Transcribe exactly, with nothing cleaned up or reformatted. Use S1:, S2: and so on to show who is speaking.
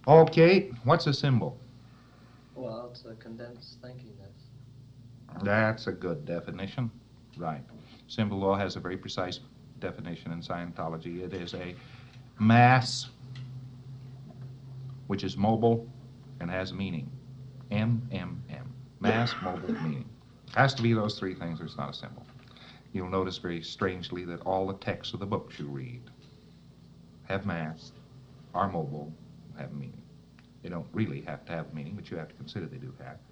S1: Okay, what's a symbol?
S2: Well, it's a condensed thinkiness.
S1: That's a good definition. Right. Symbol law has a very precise definition in Scientology. It is a mass which is mobile and has meaning. M M M. Mass, mobile, meaning. Has to be those three things or it's not a symbol. You'll notice very strangely that all the texts of the books you read have mass, are mobile, have meaning. They don't really have to have meaning, but you have to consider they do have.